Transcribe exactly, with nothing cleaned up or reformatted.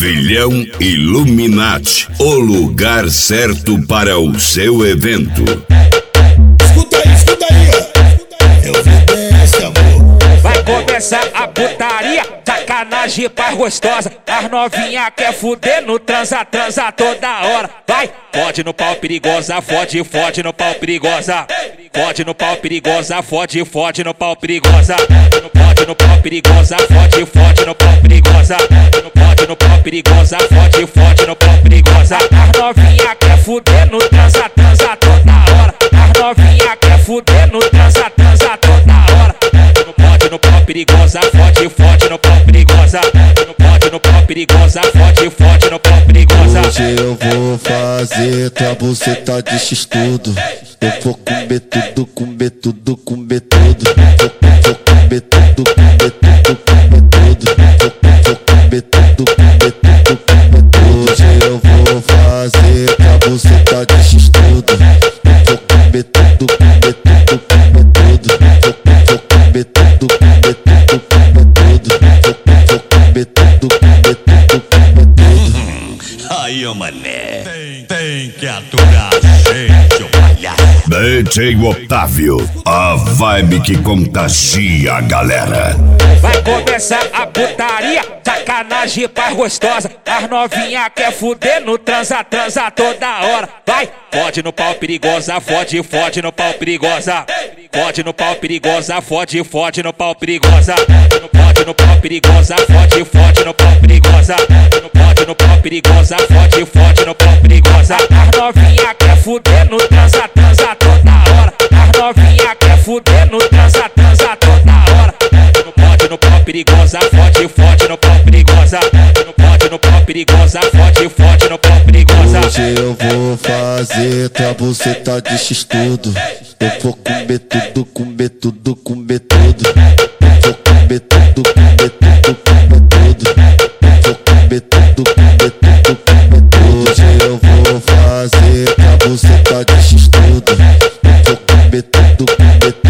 Pavilhão Illuminati, o lugar certo para o seu evento. Escuta aí, escuta aí, ó. Eu vou desse, amor. Vai começar a putaria, sacanagem paz gostosa. As novinha quer fuder no transa, transa toda hora. Vai, fode no pau perigosa, fode, fode no pau perigosa. Fode no pau perigosa, fode, fode no pau perigosa. Fode no pau perigosa, fode, fode no pau perigosa. Fode no pau perigosa, fode, fode no pau perigosa. As novinha quer fuder no transa, transa toda hora. As novinha quer fuder no transa, transa toda hora. Fode no pau perigosa, fode, fode no pau perigosa. Fode no pau perigosa, fode, fode no pau perigosa. Hoje eu vou fazer tua buceta de x-tudo. Eu vou comer tudo, comer tudo, comer tudo. Vou, vou comer tudo, comer tudo, comer tudo. Vou, vou comer tudo, comer tudo, comer tudo. Hoje eu vou fazer tua buceta de x-tudo. Eu vou comer tudo, comer tudo, comer tudo. Vou, vou comer tudo, comer tudo, comer tudo. Vou, vou comer tudo, comer tudo, comer tudo. Aí, ô mané, tem, tem que aturar, gente, ô palhaço. D J Otávio, a vibe que contagia a galera. Vai começar a putaria, sacanagem paz gostosa. As novinha quer fuder no transa, transa toda hora. Vai, fode no pau perigosa, fode, fode no pau perigosa. Fode no pau perigosa, fode, fode no pau perigosa. Fode no pau perigosa, fode, fode no pau perigosa. Fode no pau perigosa, fode, fode no pau perigosa. As novinha quer fuder no transa, transa toda hora. As novinha quer fuder no transa, transa toda hora. Fode no pau perigosa, fode, fode no pau perigosa. Fode no pau perigosa, fode, fode no pau perigosa. Hoje eu vou fazer tua buceta de x-tudo. Eu vou comer tudo, comer tudo, comer tudo. Eu vou comer tudo, comer tudo, comer tudo. Eu vou comer tudo, comer tudo, comer tudo. Hoje eu vou fazer tua buceta de x-tudo. Eu vou comer tudo, comer tudo.